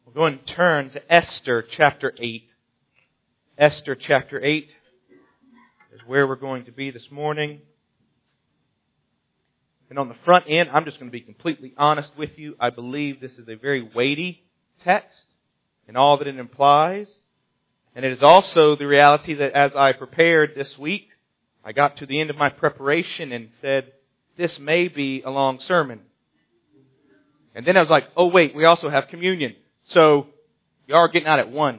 We'll go and turn to Esther chapter 8. Esther chapter 8 is where we're going to be this morning. And on the front end, I'm just going to be completely honest with you. I believe this is a very weighty text in all that it implies. And it is also the reality that as I prepared this week, I got to the end of my preparation and said, this may be a long sermon. And then I was like, oh wait, we also have communion. So, you are getting out at 1.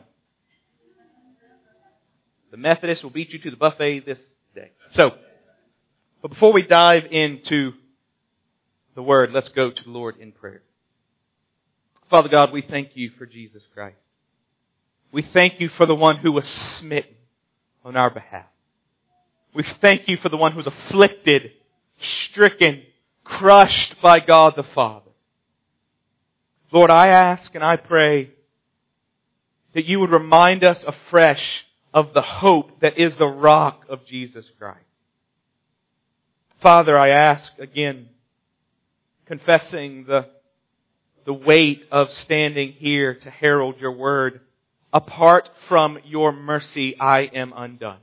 The Methodists will beat you to the buffet this day. But before we dive into the Word, let's go to the Lord in prayer. Father God, we thank you for Jesus Christ. We thank you for the one who was smitten on our behalf. We thank you for the one who was afflicted, stricken, crushed by God the Father. Lord, I ask and I pray that you would remind us afresh of the hope that is the rock of Jesus Christ. Father, I ask again, confessing the weight of standing here to herald your word. Apart from your mercy, I am undone.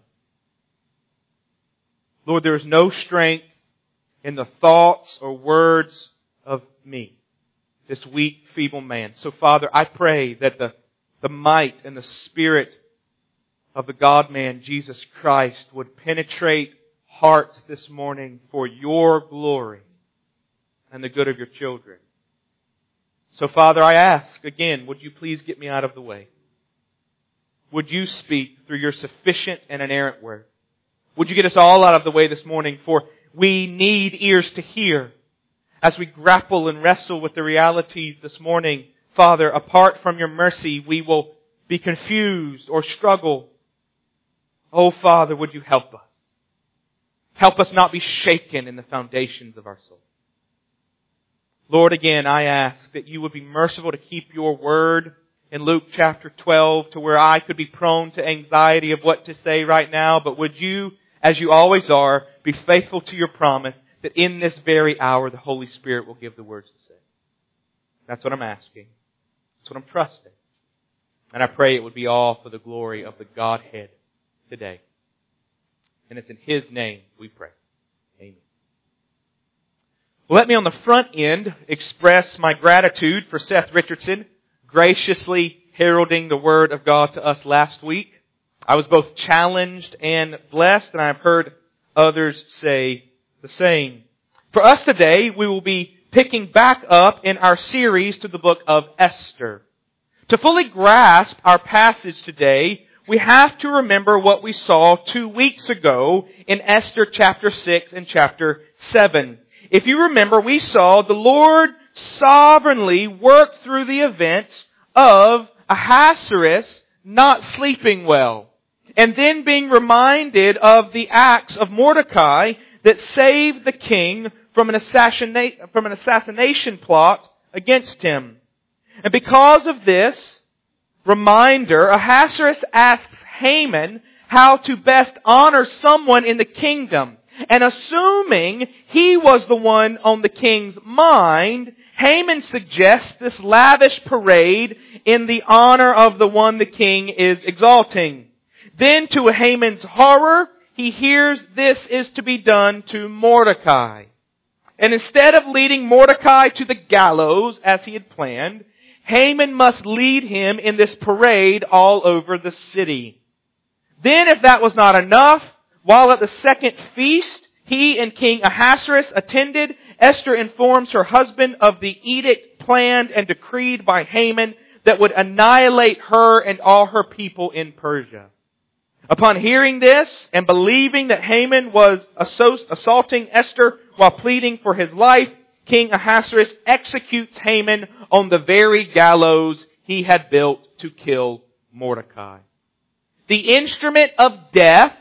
Lord, there is no strength in the thoughts or words of me, this weak, feeble man. So, Father, I pray that the might and the Spirit of the God-man, Jesus Christ, would penetrate hearts this morning for your glory and the good of your children. So, Father, I ask again, would you please get me out of the way? Would you speak through your sufficient and inerrant word? Would you get us all out of the way this morning? For we need ears to hear. As we grapple and wrestle with the realities this morning, Father, apart from your mercy, we will be confused or struggle. Oh, Father, would you help us? Help us not be shaken in the foundations of our soul. Lord, again, I ask that you would be merciful to keep your word in Luke chapter 12 to where I could be prone to anxiety of what to say right now. But would you, as you always are, be faithful to your promise that in this very hour the Holy Spirit will give the words to say. That's what I'm asking. That's what I'm trusting. And I pray it would be all for the glory of the Godhead today. And it's in His name we pray. Amen. Well, let me on the front end express my gratitude for Seth Richardson graciously heralding the Word of God to us last week. I was both challenged and blessed, and I've heard others say the same. For us today, we will be picking back up in our series to the book of Esther. To fully grasp our passage today, we have to remember what we saw 2 weeks ago in Esther chapter 6 and chapter 7. If you remember, we saw the Lord sovereignly work through the events of Ahasuerus not sleeping well, and then being reminded of the acts of Mordecai that saved the king from an assassination plot against him. And because of this reminder, Ahasuerus asks Haman how to best honor someone in the kingdom. And assuming he was the one on the king's mind, Haman suggests this lavish parade in the honor of the one the king is exalting. Then to Haman's horror, he hears this is to be done to Mordecai. And instead of leading Mordecai to the gallows as he had planned, Haman must lead him in this parade all over the city. Then if that was not enough, while at the second feast he and King Ahasuerus attended, Esther informs her husband of the edict planned and decreed by Haman that would annihilate her and all her people in Persia. Upon hearing this and believing that Haman was assaulting Esther while pleading for his life, King Ahasuerus executes Haman on the very gallows he had built to kill Mordecai. The instrument of death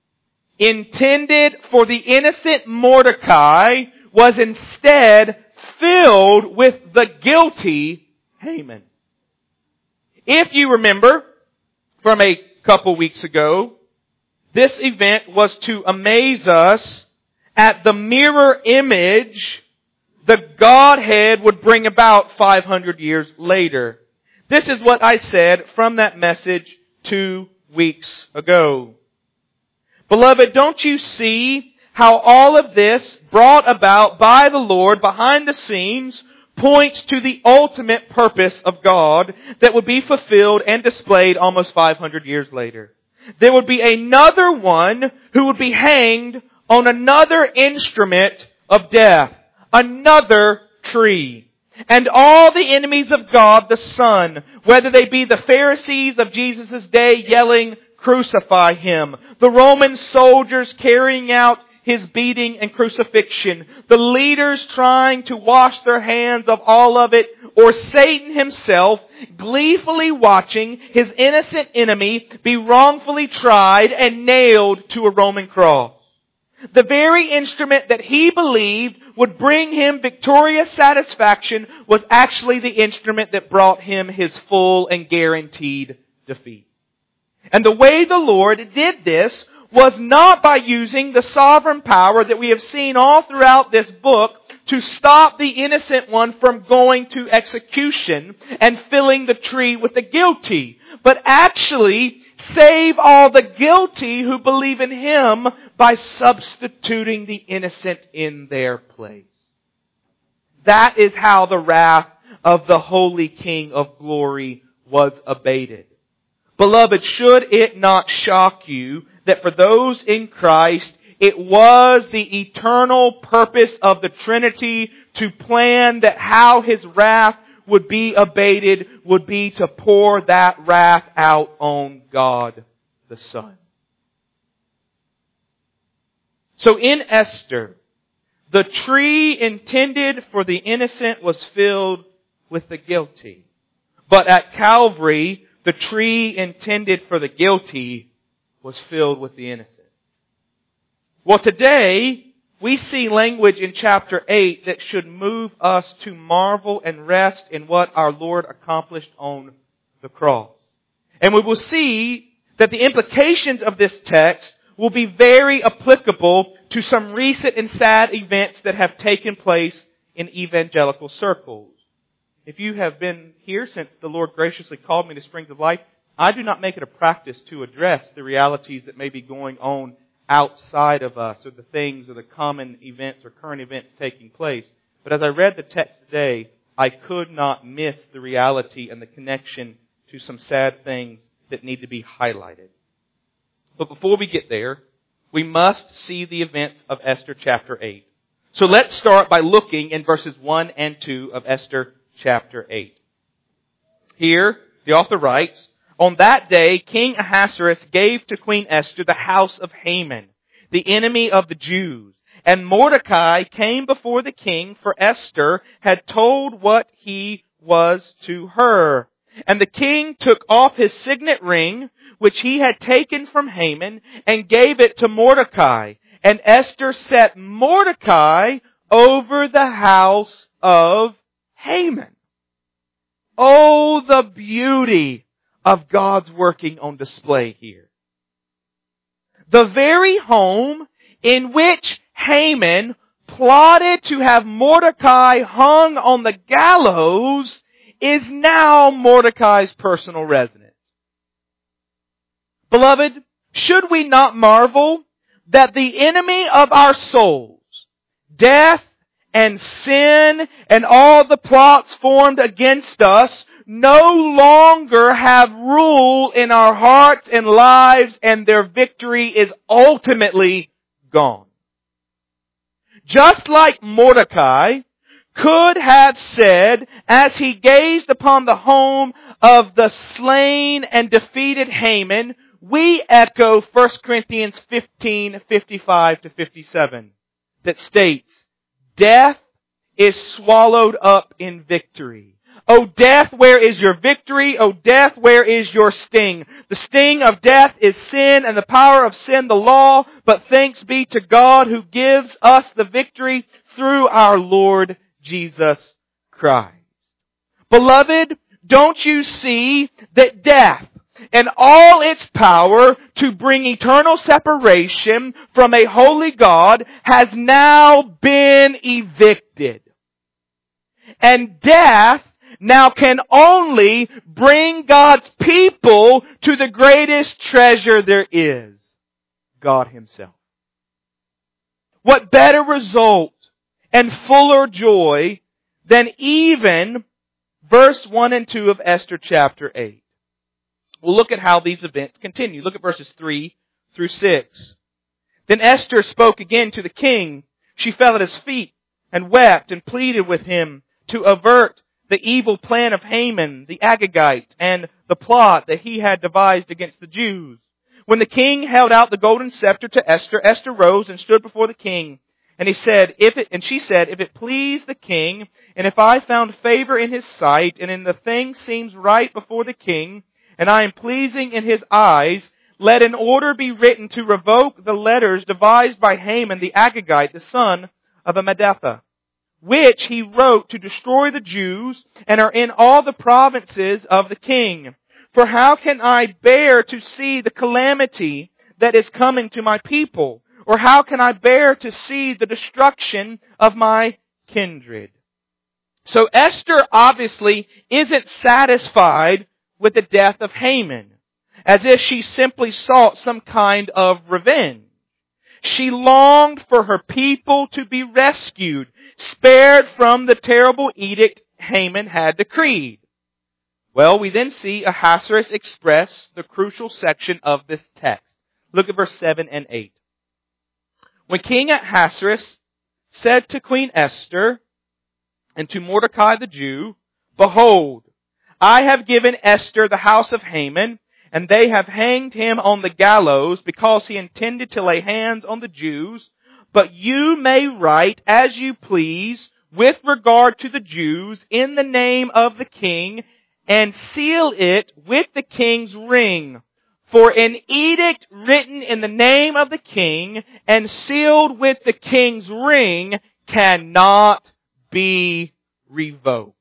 intended for the innocent Mordecai was instead filled with the guilty Haman. If you remember from a couple weeks ago, this event was to amaze us at the mirror image the Godhead would bring about 500 years later. This is what I said from that message 2 weeks ago. Beloved, don't you see how all of this brought about by the Lord behind the scenes points to the ultimate purpose of God that would be fulfilled and displayed almost 500 years later? There would be another one who would be hanged on another instrument of death, another tree. And all the enemies of God, the Son, whether they be the Pharisees of Jesus' day yelling, "Crucify Him," the Roman soldiers carrying out His beating and crucifixion, the leaders trying to wash their hands of all of it, or Satan himself gleefully watching his innocent enemy be wrongfully tried and nailed to a Roman cross. The very instrument that he believed would bring him victorious satisfaction was actually the instrument that brought him his full and guaranteed defeat. And the way the Lord did this was not by using the sovereign power that we have seen all throughout this book to stop the innocent one from going to execution and filling the tree with the guilty, but actually save all the guilty who believe in Him by substituting the innocent in their place. That is how the wrath of the Holy King of Glory was abated. Beloved, should it not shock you that for those in Christ, it was the eternal purpose of the Trinity to plan that how His wrath would be abated would be to pour that wrath out on God the Son. So in Esther, the tree intended for the innocent was filled with the guilty. But at Calvary, the tree intended for the guilty was filled with the innocent. Well, today, we see language in chapter 8 that should move us to marvel and rest in what our Lord accomplished on the cross. And we will see that the implications of this text will be very applicable to some recent and sad events that have taken place in evangelical circles. If you have been here since the Lord graciously called me to Springs of Life, I do not make it a practice to address the realities that may be going on outside of us, or the things or the common events or current events taking place. But as I read the text today, I could not miss the reality and the connection to some sad things that need to be highlighted. But before we get there, we must see the events of Esther chapter 8. So let's start by looking in verses 1 and 2 of Esther chapter 8. Here, the author writes, "On that day, King Ahasuerus gave to Queen Esther the house of Haman, the enemy of the Jews. And Mordecai came before the king, for Esther had told what he was to her. And the king took off his signet ring, which he had taken from Haman, and gave it to Mordecai. And Esther set Mordecai over the house of Haman." Oh, the beauty of God's working on display here. The very home in which Haman plotted to have Mordecai hung on the gallows is now Mordecai's personal residence. Beloved, should we not marvel that the enemy of our souls, death and sin and all the plots formed against us, no longer have rule in our hearts and lives, and their victory is ultimately gone. Just like Mordecai could have said as he gazed upon the home of the slain and defeated Haman, we echo 1 Corinthians 15:55-57 that states, "Death is swallowed up in victory. O death, where is your victory? O death, where is your sting? The sting of death is sin, and the power of sin the law. But thanks be to God who gives us the victory through our Lord Jesus Christ." Beloved, don't you see that death and all its power to bring eternal separation from a holy God has now been evicted? And death now can only bring God's people to the greatest treasure there is, God Himself. What better result and fuller joy than even verse 1 and 2 of Esther chapter 8. We'll look at how these events continue. Look at verses 3 through 6. Then Esther spoke again to the king. She fell at his feet and wept and pleaded with him to avert the evil plan of Haman the Agagite and the plot that he had devised against the Jews. When the king held out the golden scepter to Esther, Esther rose and stood before the king. And she said, if it please the king, and if I found favor in his sight, and in the thing seems right before the king, and I am pleasing in his eyes, let an order be written to revoke the letters devised by Haman the Agagite, the son of Hammedatha, which he wrote to destroy the Jews, and are in all the provinces of the king. For how can I bear to see the calamity that is coming to my people? Or how can I bear to see the destruction of my kindred? So Esther obviously isn't satisfied with the death of Haman, as if she simply sought some kind of revenge. She longed for her people to be rescued, spared from the terrible edict Haman had decreed. Well, we then see Ahasuerus express the crucial section of this text. Look at verse 7 and 8. When King Ahasuerus said to Queen Esther and to Mordecai the Jew, Behold, I have given Esther the house of Haman, and they have hanged him on the gallows because he intended to lay hands on the Jews. But you may write as you please with regard to the Jews in the name of the king, and seal it with the king's ring. For an edict written in the name of the king and sealed with the king's ring cannot be revoked.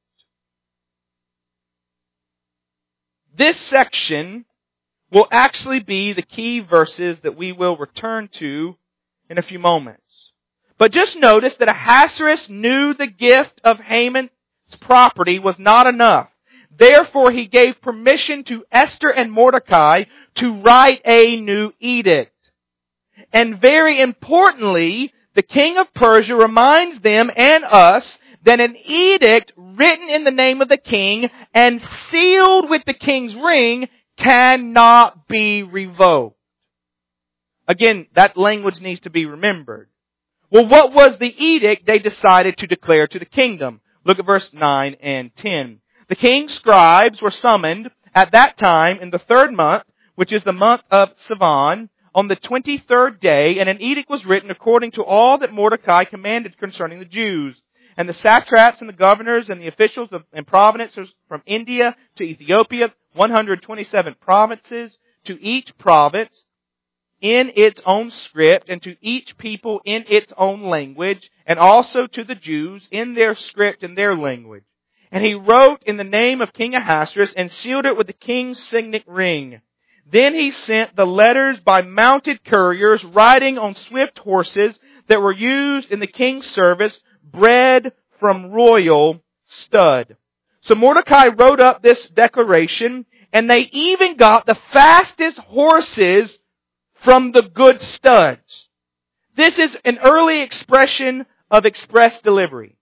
This section will actually be the key verses that we will return to in a few moments. But just notice that Ahasuerus knew the gift of Haman's property was not enough. Therefore, he gave permission to Esther and Mordecai to write a new edict. And very importantly, the king of Persia reminds them and us that an edict written in the name of the king and sealed with the king's ring cannot be revoked. Again, that language needs to be remembered. Well, what was the edict they decided to declare to the kingdom? Look at verse 9 and 10. The king's scribes were summoned at that time in the 3rd month, which is the month of Sivan, on the 23rd day, and an edict was written according to all that Mordecai commanded concerning the Jews. And the satraps and the governors and the officials and provinces from India to Ethiopia, 127 provinces, to each province in its own script, and to each people in its own language, and also to the Jews in their script and their language. And he wrote in the name of King Ahasuerus and sealed it with the king's signet ring. Then he sent the letters by mounted couriers riding on swift horses that were used in the king's service, bred from royal stud. So Mordecai wrote up this declaration, and they even got the fastest horses from the good studs. This is an early expression of express delivery.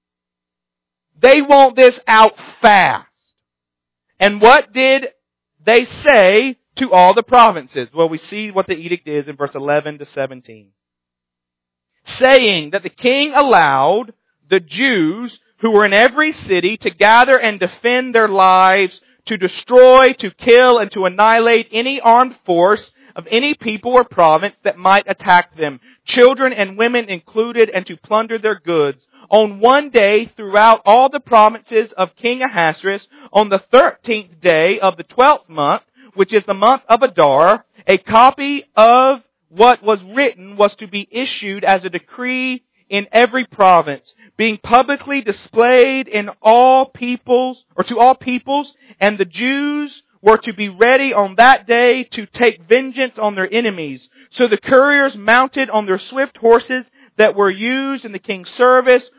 They want this out fast. And what did they say to all the provinces? Well, we see what the edict is in verse 11 to 17. Saying that the king allowed the Jews who were in every city to gather and defend their lives, to destroy, to kill, and to annihilate any armed force of any people or province that might attack them, children and women included, and to plunder their goods. On one day throughout all the provinces of King Ahasuerus, on the 13th day of the 12th month, which is the month of Adar, a copy of what was written was to be issued as a decree in every province, being publicly displayed in all peoples, or to all peoples, and the Jews were to be ready on that day to take vengeance on their enemies. So the couriers mounted on their swift horses that were used in the king's service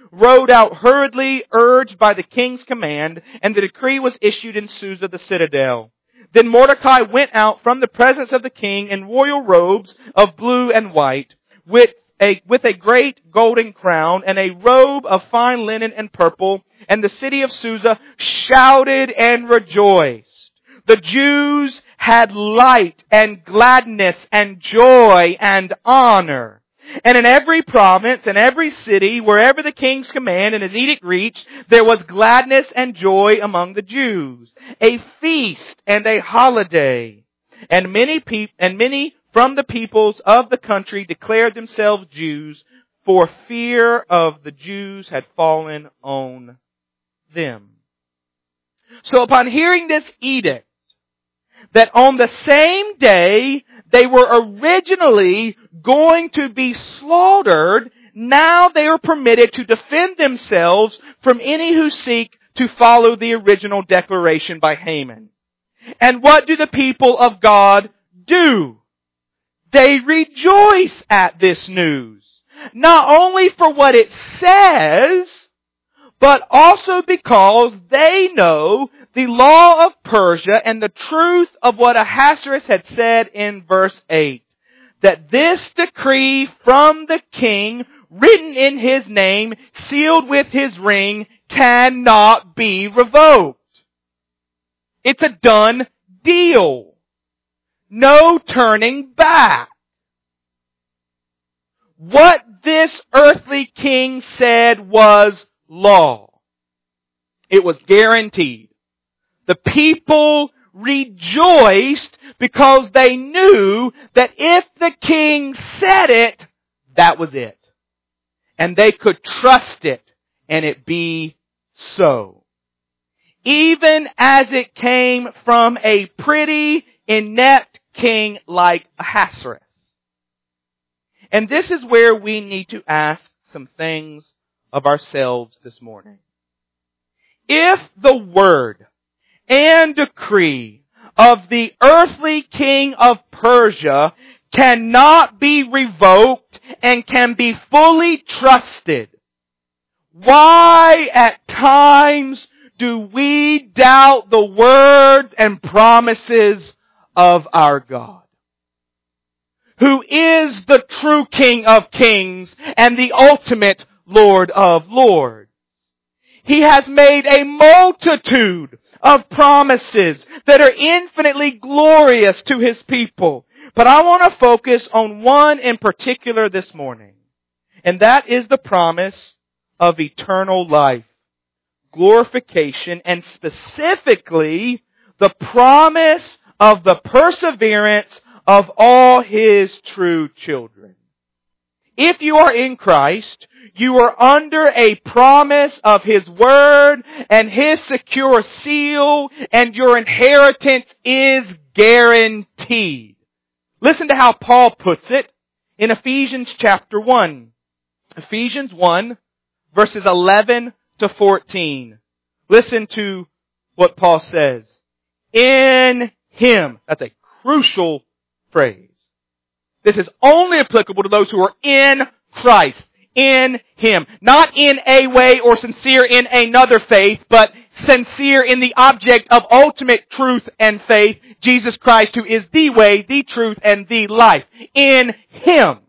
rode out hurriedly, urged by the king's command, and the decree was issued in Susa the citadel. Then Mordecai went out from the presence of the king in royal robes of blue and white, with a great golden crown and a robe of fine linen and purple, and the city of Susa shouted and rejoiced. The Jews had light and gladness and joy and honor. And in every province and every city, wherever the king's command and his edict reached, there was gladness and joy among the Jews, a feast and a holiday. And many from the peoples of the country declared themselves Jews, for fear of the Jews had fallen on them. So upon hearing this edict, that on the same day they were originally going to be slaughtered, now they are permitted to defend themselves from any who seek to follow the original declaration by Haman. And what do the people of God do? They rejoice at this news, not only for what it says, but also because they know the law of Persia and the truth of what Ahasuerus had said in verse 8, that this decree from the king, written in his name, sealed with his ring, cannot be revoked. It's a done deal. No turning back. What this earthly king said was law. It was guaranteed. The people rejoiced because they knew that if the king said it, that was it. And they could trust it and it be so. Even as it came from a pretty, inept king like Ahasuerus. And this is where we need to ask some things of ourselves this morning. If the word and decree of the earthly king of Persia cannot be revoked and can be fully trusted, why at times do we doubt the words and promises of our God, who is the true King of Kings and the ultimate Lord of Lords? He has made a multitude of promises that are infinitely glorious to His people. But I want to focus on one in particular this morning. And that is the promise of eternal life, glorification, and specifically the promise of the perseverance of all His true children. If you are in Christ, you are under a promise of His Word and His secure seal, and your inheritance is guaranteed. Listen to how Paul puts it in Ephesians chapter 1. Ephesians 1, verses 11 to 14. Listen to what Paul says. In Him. That's a crucial phrase. This is only applicable to those who are in Christ. In Him. Not in a way or sincere in another faith, but sincere in the object of ultimate truth and faith, Jesus Christ, who is the way, the truth, and the life. In Him,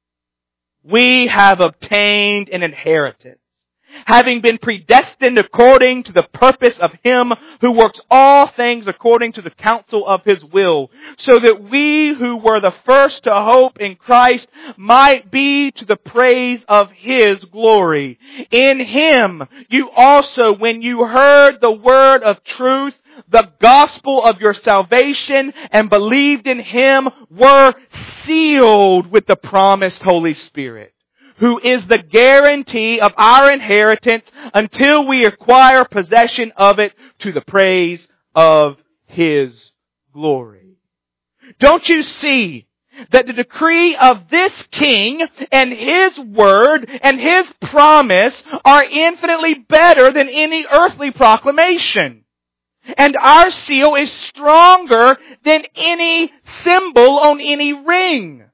we have obtained an inheritance, having been predestined according to the purpose of Him who works all things according to the counsel of His will, so that we who were the first to hope in Christ might be to the praise of His glory. In Him you also, when you heard the word of truth, the gospel of your salvation, and believed in Him, were sealed with the promised Holy Spirit, who is the guarantee of our inheritance until we acquire possession of it to the praise of His glory. Don't you see that the decree of this king and his word and his promise are infinitely better than any earthly proclamation? And our seal is stronger than any symbol on any ring.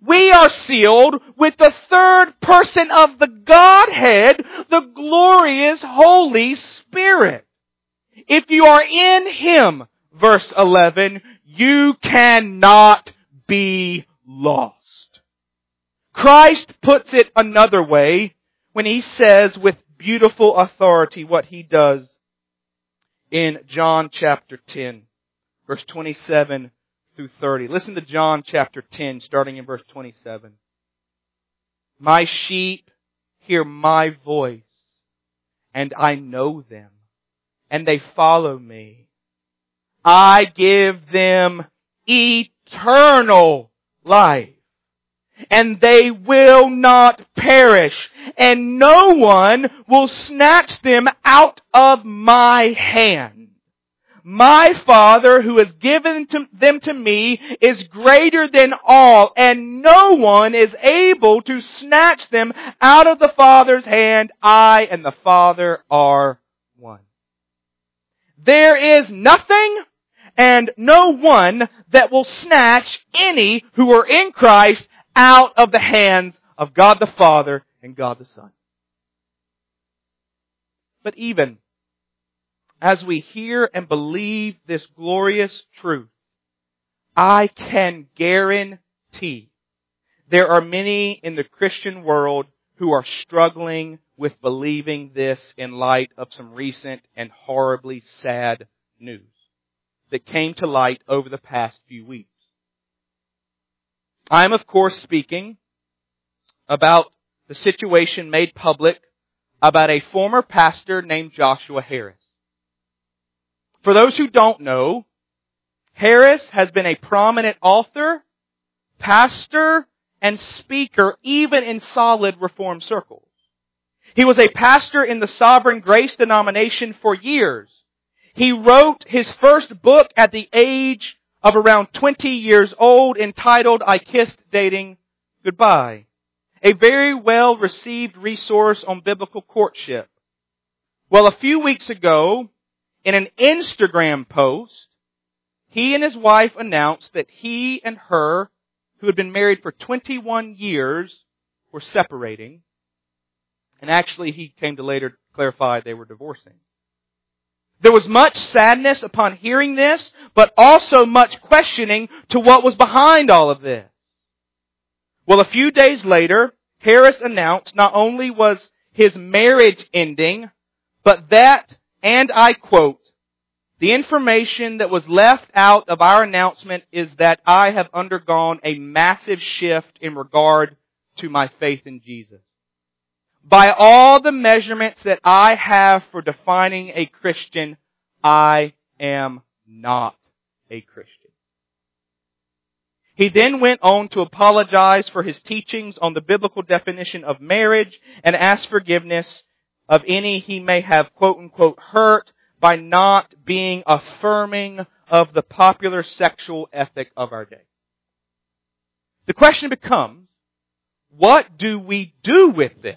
we are sealed with the third person of the Godhead, the glorious Holy Spirit. If you are in Him, verse 11, you cannot be lost. Christ puts it another way when He says with beautiful authority what He does in John chapter 10, verse 27 through 30. Listen to John chapter 10, starting in verse 27. My sheep hear my voice, and I know them, and they follow me. I give them eternal life, and they will not perish, and no one will snatch them out of my hand. My Father, who has given them to me, is greater than all, and no one is able to snatch them out of the Father's hand. I and the Father are one. There is nothing and no one that will snatch any who are in Christ out of the hands of God the Father and God the Son. But even as we hear and believe this glorious truth, I can guarantee there are many in the Christian world who are struggling with believing this in light of some recent and horribly sad news that came to light over the past few weeks. I am, of course, speaking about the situation made public about a former pastor named Joshua Harris. For those who don't know, Harris has been a prominent author, pastor, and speaker even in solid Reform circles. He was a pastor in the Sovereign Grace denomination for years. He wrote his first book at the age of around 20 years old entitled I Kissed Dating Goodbye, a very well received resource on biblical courtship. Well, a few weeks ago, in an Instagram post, he and his wife announced that he and her, who had been married for 21 years, were separating. And actually, he came to later clarify they were divorcing. There was much sadness upon hearing this, but also much questioning to what was behind all of this. Well, a few days later, Harris announced not only was his marriage ending, but that, and I quote, the information that was left out of our announcement is that I have undergone a massive shift in regard to my faith in Jesus. By all the measurements that I have for defining a Christian, I am not a Christian. He then went on to apologize for his teachings on the biblical definition of marriage and ask forgiveness of any he may have quote-unquote hurt by not being affirming of the popular sexual ethic of our day. The question becomes, what do we do with this?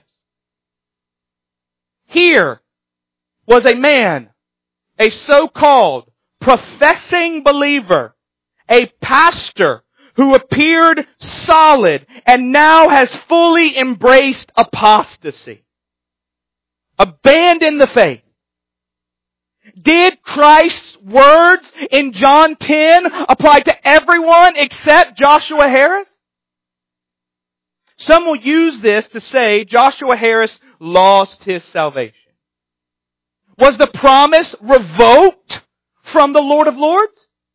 Here was a man, a so-called professing believer, a pastor who appeared solid and now has fully embraced apostasy, abandoned the faith. Did Christ's words in John 10 apply to everyone except Joshua Harris? Some will use this to say Joshua Harris lost his salvation. Was the promise revoked from the Lord of Lords?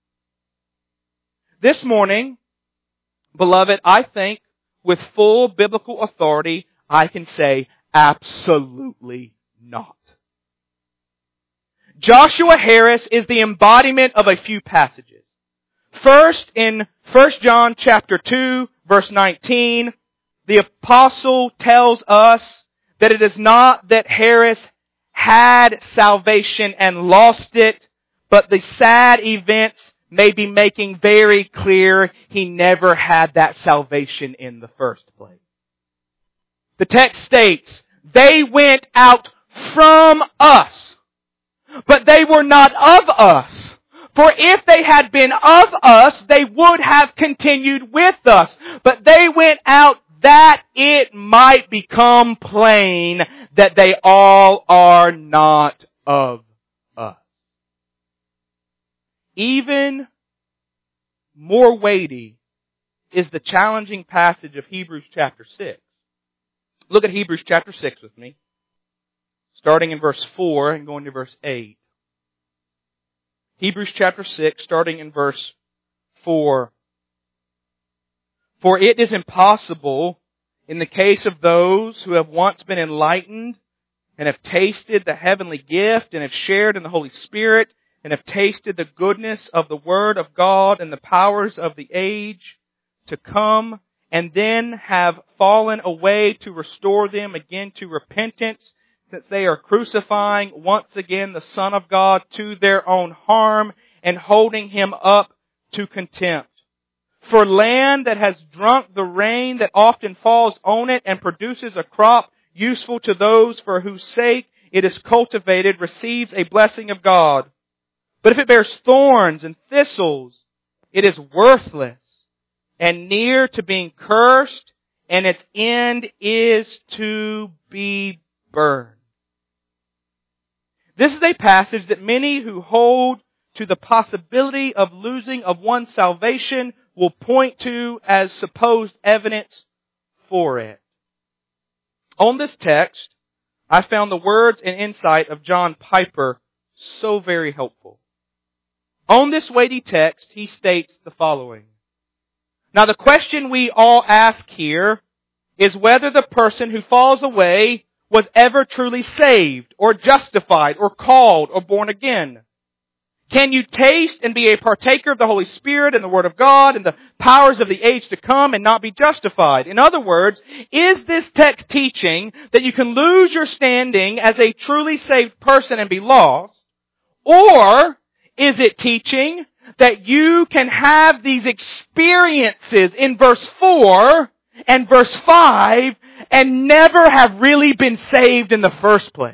This morning, beloved, I think with full biblical authority, I can say absolutely not. Joshua Harris is the embodiment of a few passages. First, in 1 John chapter 2, verse 19, the apostle tells us that it is not that Harris had salvation and lost it, but the sad events may be making very clear he never had that salvation in the first place. The text states, they went out from us, but they were not of us. For if they had been of us, they would have continued with us. But they went out that it might become plain that they all are not of us. Even more weighty is the challenging passage of Hebrews chapter 6. Look at Hebrews chapter 6 with me, starting in verse 4 and going to verse 8. Hebrews chapter 6, starting in verse 4. For it is impossible in the case of those who have once been enlightened and have tasted the heavenly gift and have shared in the Holy Spirit and have tasted the goodness of the Word of God and the powers of the age to come, and then have fallen away, to restore them again to repentance, since they are crucifying once again the Son of God to their own harm and holding Him up to contempt. For land that has drunk the rain that often falls on it and produces a crop useful to those for whose sake it is cultivated receives a blessing of God. But if it bears thorns and thistles, it is worthless and near to being cursed, and its end is to be burned. This is a passage that many who hold to the possibility of losing of one's salvation will point to as supposed evidence for it. On this text, I found the words and insight of John Piper so very helpful. On this weighty text, he states the following. Now, the question we all ask here is whether the person who falls away was ever truly saved or justified or called or born again. Can you taste and be a partaker of the Holy Spirit and the Word of God and the powers of the age to come and not be justified? In other words, is this text teaching that you can lose your standing as a truly saved person and be lost? Or is it teaching that you can have these experiences in verse 4 and verse 5 and never have really been saved in the first place?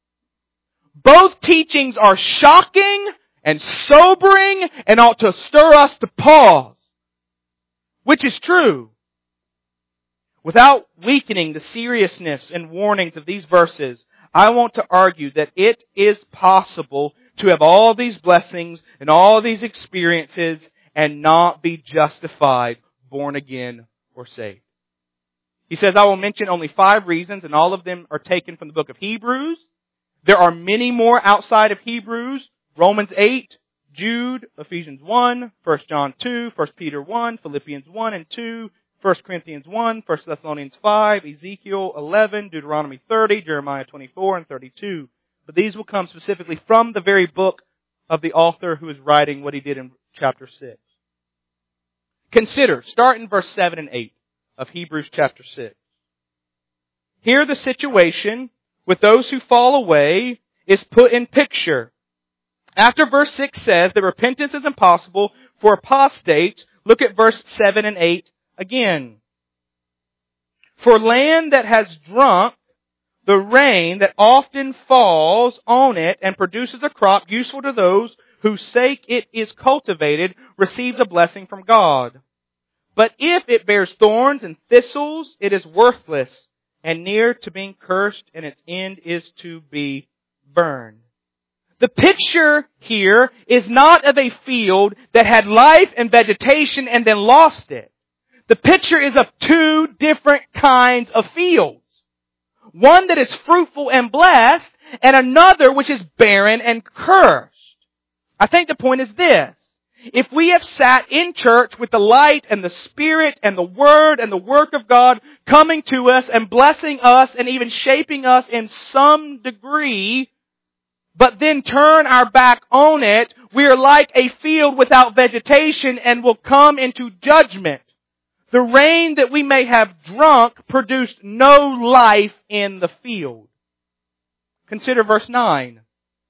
Both teachings are shocking and sobering and ought to stir us to pause. Which is true. Without weakening the seriousness and warnings of these verses, I want to argue that it is possible to have all these blessings and all these experiences and not be justified, born again, or saved. He says, I will mention only 5 reasons, and all of them are taken from the book of Hebrews. There are many more outside of Hebrews. Romans 8, Jude, Ephesians 1, 1 John 2, 1 Peter 1, Philippians 1 and 2, 1 Corinthians 1, 1 Thessalonians 5, Ezekiel 11, Deuteronomy 30, Jeremiah 24 and 32. But these will come specifically from the very book of the author who is writing what he did in chapter 6. Consider, start in verse 7 and 8 of Hebrews chapter 6. Here the situation with those who fall away is put in picture. After verse 6 says that repentance is impossible for apostates, look at verse 7 and 8 again. For land that has drunk the rain that often falls on it and produces a crop useful to those whose sake it is cultivated receives a blessing from God. But if it bears thorns and thistles, it is worthless and near to being cursed, and its end is to be burned. The picture here is not of a field that had life and vegetation and then lost it. The picture is of 2 different kinds of fields. One that is fruitful and blessed, and another which is barren and cursed. I think the point is this. If we have sat in church with the light and the Spirit and the Word and the work of God coming to us and blessing us and even shaping us in some degree, but then turn our back on it, we are like a field without vegetation and will come into judgment. The rain that we may have drunk produced no life in the field. Consider verse 9.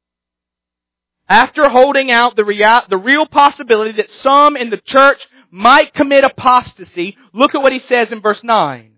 After holding out the real possibility that some in the church might commit apostasy, look at what he says in verse 9.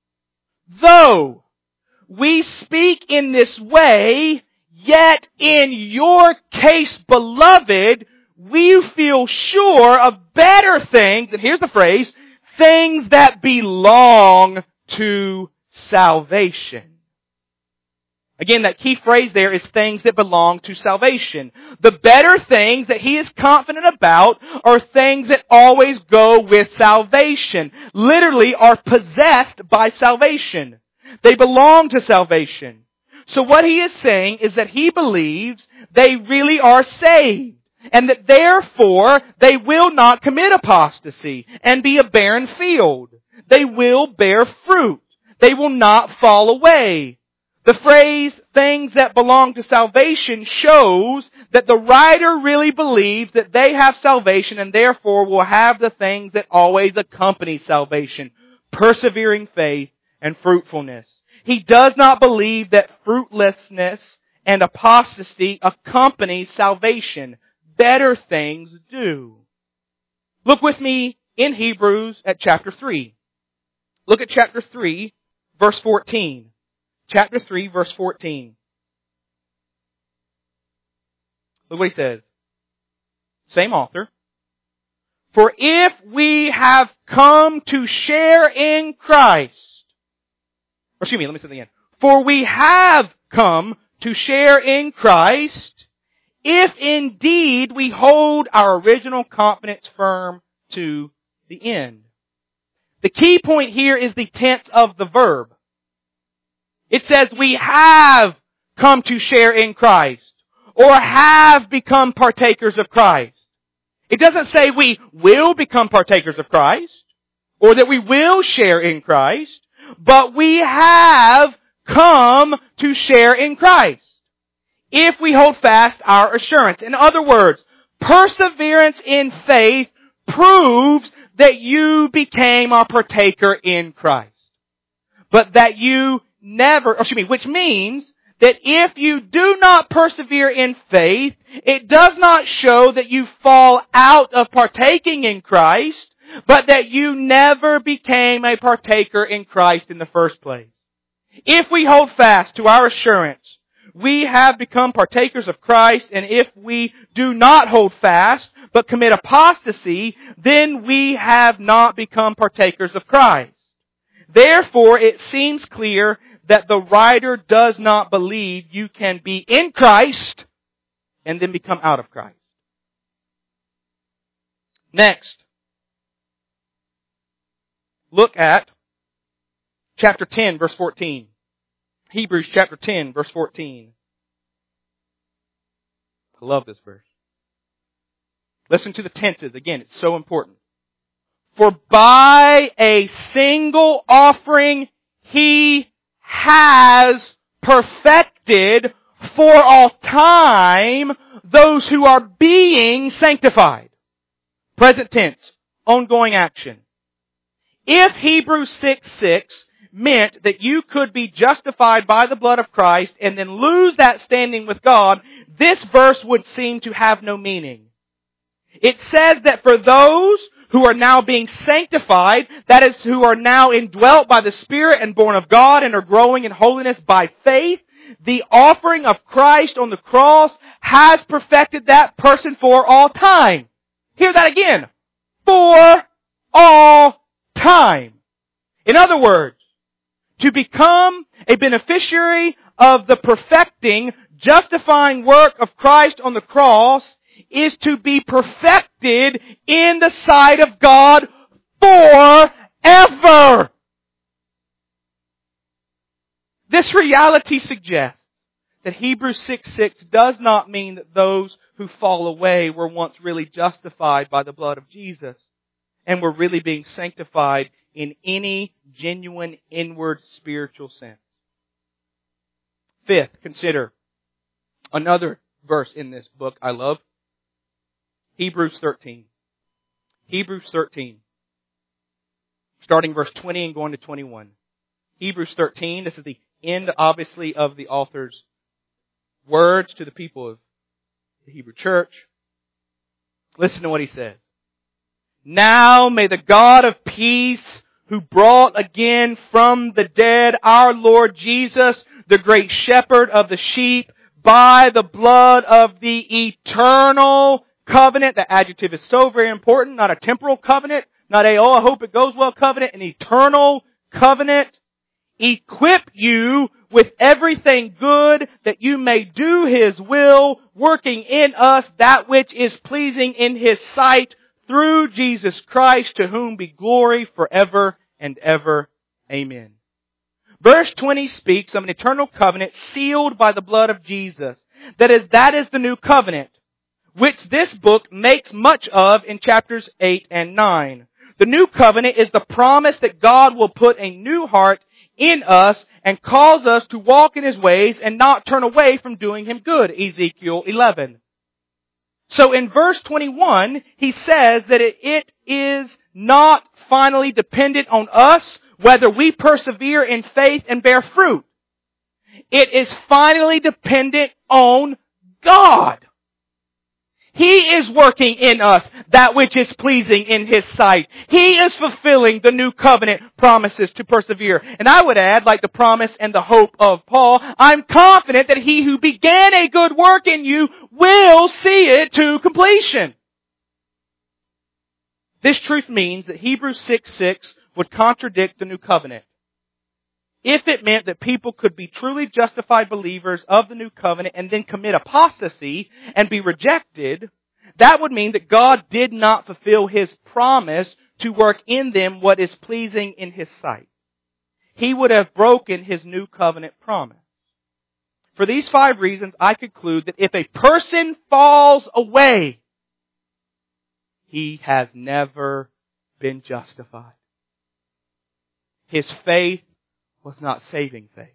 Though we speak in this way, yet in your case, beloved, we feel sure of better things, and here's the phrase, things that belong to salvation. Again, that key phrase there is things that belong to salvation. The better things that he is confident about are things that always go with salvation. Literally are possessed by salvation. They belong to salvation. So what he is saying is that he believes they really are saved. And that therefore they will not commit apostasy and be a barren field. They will bear fruit. They will not fall away. The phrase, things that belong to salvation, shows that the writer really believes that they have salvation and therefore will have the things that always accompany salvation. Persevering faith and fruitfulness. He does not believe that fruitlessness and apostasy accompany salvation. Better things do. Look with me in Hebrews at chapter 3. Look at chapter 3, verse 14. Chapter 3, verse 14. Look what he says. Same author. For if we have come to share in Christ, let me say it again. For we have come to share in Christ, if indeed we hold our original confidence firm to the end. The key point here is the tense of the verb. It says we have come to share in Christ or have become partakers of Christ. It doesn't say we will become partakers of Christ or that we will share in Christ, but we have come to share in Christ if we hold fast our assurance. In other words, perseverance in faith proves that you became a partaker in Christ. But that you which means that if you do not persevere in faith, it does not show that you fall out of partaking in Christ, but that you never became a partaker in Christ in the first place. If we hold fast to our assurance, we have become partakers of Christ, and if we do not hold fast, but commit apostasy, then we have not become partakers of Christ. Therefore, it seems clear that the writer does not believe you can be in Christ and then become out of Christ. Next, look at chapter 10, verse 14. Hebrews chapter 10, verse 14. I love this verse. Listen to the tenses. Again, it's so important. For by a single offering he has perfected for all time those who are being sanctified. Present tense, ongoing action. If Hebrews 6:6 meant that you could be justified by the blood of Christ and then lose that standing with God, this verse would seem to have no meaning. It says that for those who are now being sanctified, that is, who are now indwelt by the Spirit and born of God and are growing in holiness by faith, the offering of Christ on the cross has perfected that person for all time. Hear that again. For all time. In other words, to become a beneficiary of the perfecting, justifying work of Christ on the cross is to be perfected in the sight of God forever. This reality suggests that Hebrews 6:6 does not mean that those who fall away were once really justified by the blood of Jesus and were really being sanctified in any genuine inward spiritual sense. Fifth, consider another verse in this book I love. Hebrews 13. Hebrews 13. Starting verse 20 and going to 21. Hebrews 13, this is the end, obviously, of the author's words to the people of the Hebrew church. Listen to what he says. Now may the God of peace, who brought again from the dead our Lord Jesus, the great shepherd of the sheep, by the blood of the eternal covenant. The adjective is so very important. Not a temporal covenant. Not a, I hope it goes well covenant. An eternal covenant. Equip you with everything good that you may do His will, working in us that which is pleasing in His sight through Jesus Christ, to whom be glory forever and ever. Amen. Verse 20 speaks of an eternal covenant sealed by the blood of Jesus. That is the new covenant, which this book makes much of in chapters 8 and 9. The new covenant is the promise that God will put a new heart in us and cause us to walk in His ways and not turn away from doing Him good. Ezekiel 11. So in verse 21, he says that it is not finally dependent on us whether we persevere in faith and bear fruit. It is finally dependent on God. He is working in us that which is pleasing in His sight. He is fulfilling the new covenant promises to persevere. And I would add, like the promise and the hope of Paul, I'm confident that He who began a good work in you will see it to completion. This truth means that Hebrews 6:6 would contradict the new covenant. If it meant that people could be truly justified believers of the new covenant and then commit apostasy and be rejected, that would mean that God did not fulfill His promise to work in them what is pleasing in His sight. He would have broken His new covenant promise. For these 5 reasons, I conclude that if a person falls away, he has never been justified. His faith was not saving faith.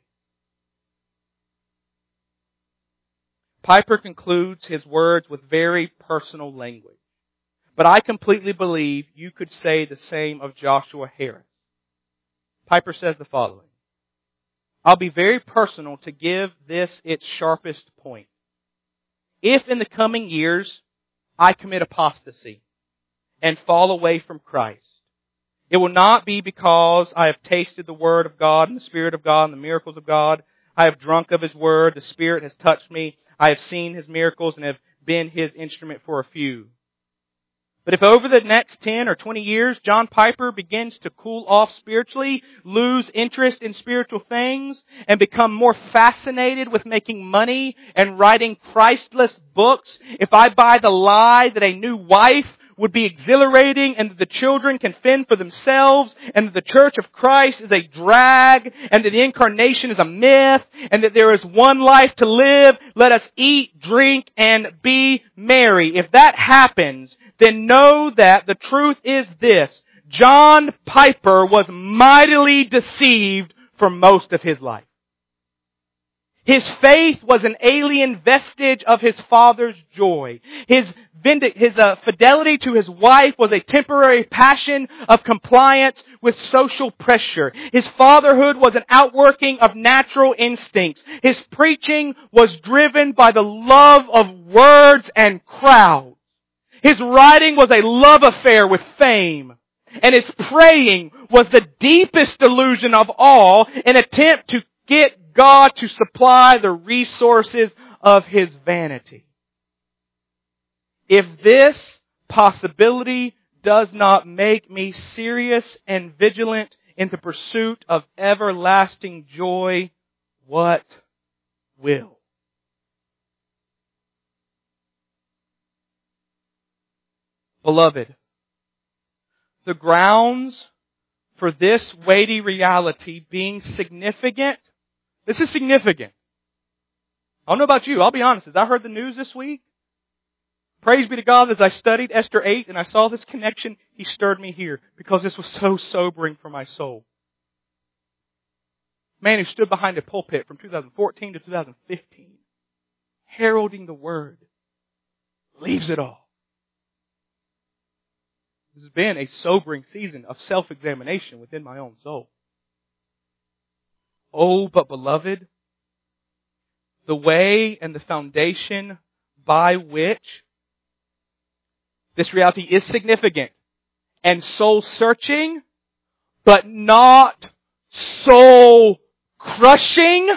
Piper concludes his words with very personal language. But I completely believe you could say the same of Joshua Harris. Piper says the following. I'll be very personal to give this its sharpest point. If in the coming years I commit apostasy and fall away from Christ, it will not be because I have tasted the Word of God and the Spirit of God and the miracles of God. I have drunk of His Word. The Spirit has touched me. I have seen His miracles and have been His instrument for a few. But if over the next 10 or 20 years, John Piper begins to cool off spiritually, lose interest in spiritual things, and become more fascinated with making money and writing Christless books, if I buy the lie that a new wife would be exhilarating and that the children can fend for themselves and that the Church of Christ is a drag and that the incarnation is a myth and that there is one life to live, let us eat, drink, and be merry. If that happens, then know that the truth is this. John Piper was mightily deceived for most of his life. His faith was an alien vestige of his father's joy. His fidelity to his wife was a temporary passion of compliance with social pressure. His fatherhood was an outworking of natural instincts. His preaching was driven by the love of words and crowds. His writing was a love affair with fame. And his praying was the deepest delusion of all, an attempt to get God to supply the resources of his vanity. If this possibility does not make me serious and vigilant in the pursuit of everlasting joy, what will? Beloved, the grounds for this weighty reality being significant, this is significant. I don't know about you, I'll be honest, as I heard the news this week, praise be to God, as I studied Esther 8 and I saw this connection, He stirred me here because this was so sobering for my soul. Man who stood behind a pulpit from 2014 to 2015, heralding the Word, leaves it all. This has been a sobering season of self-examination within my own soul. Oh, but beloved, the way and the foundation by which this reality is significant and soul-searching, but not soul-crushing,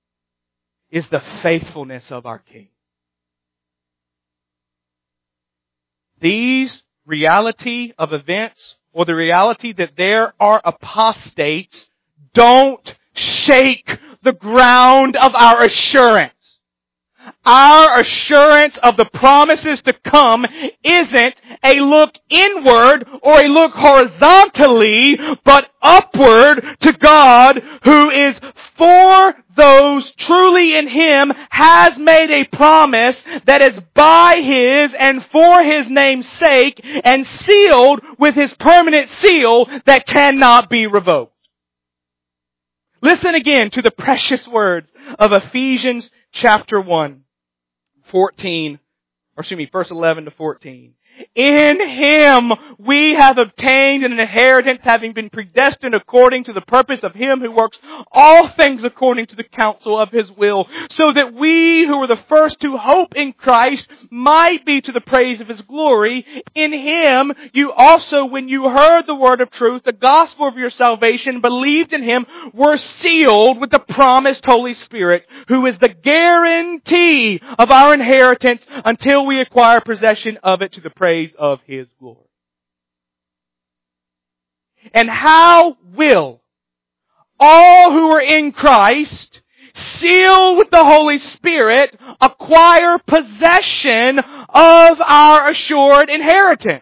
is the faithfulness of our King. these reality of events, or the reality that there are apostates, don't shake the ground of our assurance. Our assurance of the promises to come isn't a look inward or a look horizontally, but upward to God, who is for those truly in Him, has made a promise that is by His and for His name's sake, and sealed with His permanent seal that cannot be revoked. Listen again to the precious words of Ephesians chapter 1, verse 11 to 14. In Him we have obtained an inheritance, having been predestined according to the purpose of Him who works all things according to the counsel of His will, so that we who were the first to hope in Christ might be to the praise of His glory. In Him you also, when you heard the word of truth, the gospel of your salvation, believed in Him, were sealed with the promised Holy Spirit, who is the guarantee of our inheritance until we acquire possession of it to the praise of His glory. And how will all who are in Christ, sealed with the Holy Spirit, acquire possession of our assured inheritance?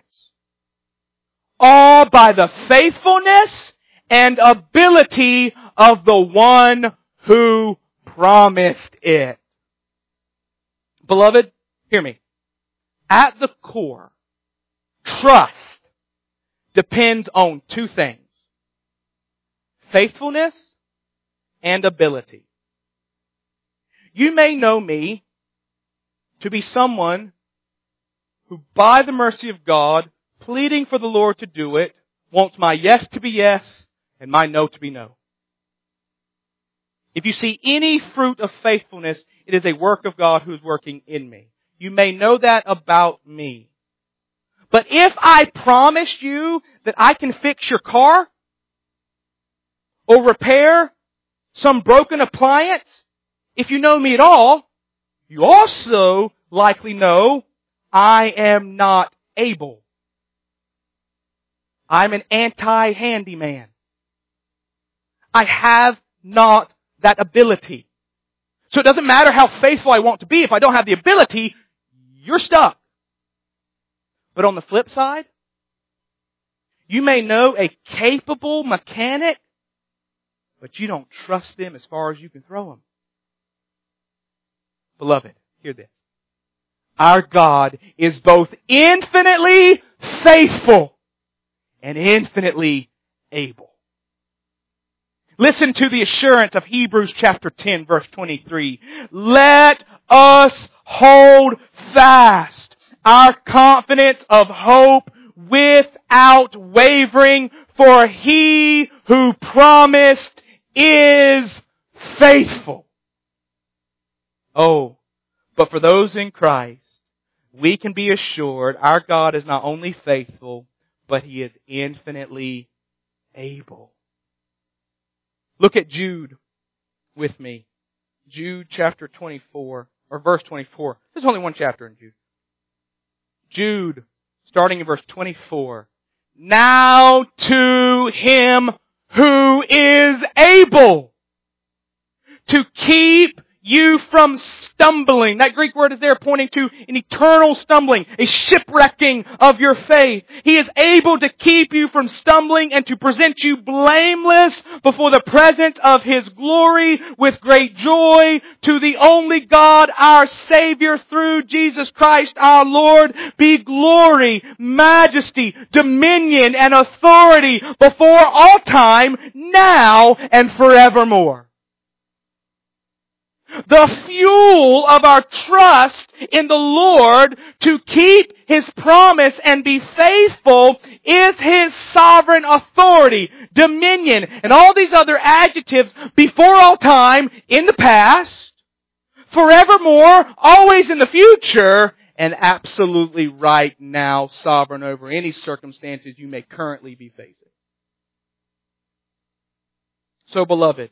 All by the faithfulness and ability of the one who promised it. Beloved, hear me. At the core, trust depends on two things: faithfulness and ability. You may know me to be someone who, by the mercy of God, pleading for the Lord to do it, wants my yes to be yes and my no to be no. If you see any fruit of faithfulness, it is a work of God who is working in me. You may know that about me. But if I promised you that I can fix your car or repair some broken appliance, if you know me at all, you also likely know I am not able. I'm an anti-handyman. I have not that ability. So it doesn't matter how faithful I want to be. If I don't have the ability, you're stuck. But on the flip side, you may know a capable mechanic, but you don't trust them as far as you can throw them. Beloved, hear this. Our God is both infinitely faithful and infinitely able. Listen to the assurance of Hebrews chapter 10, verse 23. Let us hold fast our confidence of hope without wavering, for He who promised is faithful. Oh, but for those in Christ, we can be assured our God is not only faithful, but He is infinitely able. Look at Jude with me. Jude chapter 24, or verse 24. There's only one chapter in Jude. Jude, starting in verse 24. Now to Him who is able to keep you from stumbling. That Greek word is there pointing to an eternal stumbling, a shipwrecking of your faith. He is able to keep you from stumbling and to present you blameless before the presence of His glory with great joy. To the only God, our Savior, through Jesus Christ our Lord, be glory, majesty, dominion, and authority before all time, now and forevermore. The fuel of our trust in the Lord to keep His promise and be faithful is His sovereign authority, dominion, and all these other adjectives before all time, in the past, forevermore, always in the future, and absolutely right now, sovereign over any circumstances you may currently be facing. So, beloved,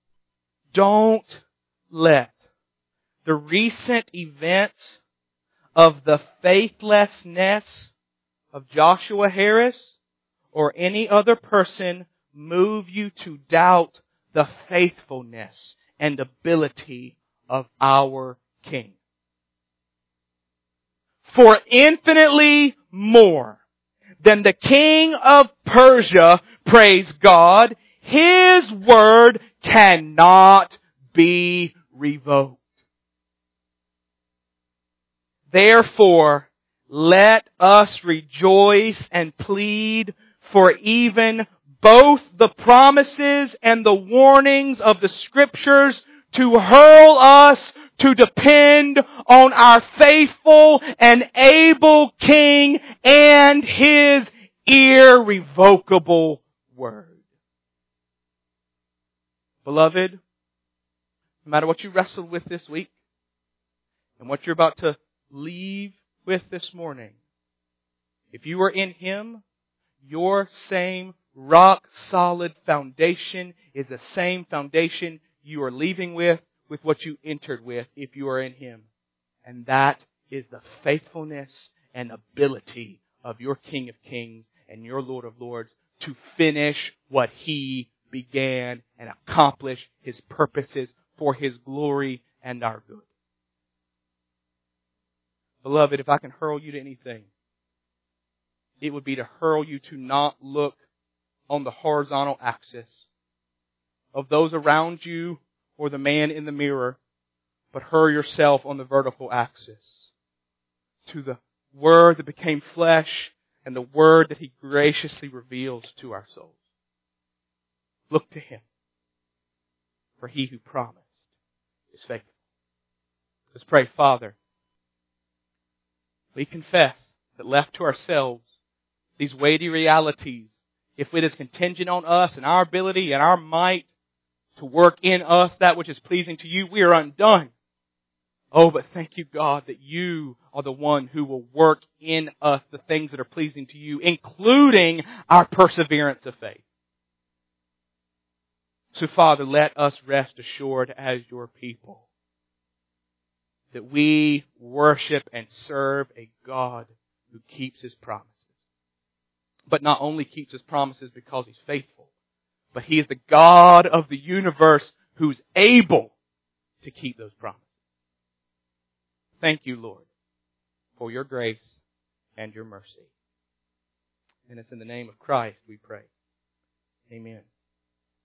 don't let the recent events of the faithlessness of Joshua Harris or any other person move you to doubt the faithfulness and ability of our King. For infinitely more than the king of Persia, praise God, His word cannot be revoked. Therefore, let us rejoice and plead for even both the promises and the warnings of the Scriptures to hurl us to depend on our faithful and able King and His irrevocable word. Beloved, no matter what you wrestled with this week and what you're about to leave with this morning, if you are in Him, your same rock-solid foundation is the same foundation you are leaving with what you entered with if you are in Him. And that is the faithfulness and ability of your King of Kings and your Lord of Lords to finish what He began and accomplish His purposes for His glory and our good. Beloved, if I can hurl you to anything, it would be to hurl you to not look on the horizontal axis of those around you or the man in the mirror, but hurl yourself on the vertical axis to the Word that became flesh and the Word that He graciously reveals to our souls. Look to Him, for He who promised is faithful. Let's pray. Father, we confess that left to ourselves, these weighty realities, if it is contingent on us and our ability and our might to work in us that which is pleasing to You, we are undone. Oh, but thank You, God, that You are the one who will work in us the things that are pleasing to You, including our perseverance of faith. So, Father, let us rest assured as Your people that we worship and serve a God who keeps His promises. But not only keeps His promises because He's faithful, but He is the God of the universe who's able to keep those promises. Thank You, Lord, for Your grace and Your mercy. And it's in the name of Christ we pray. Amen.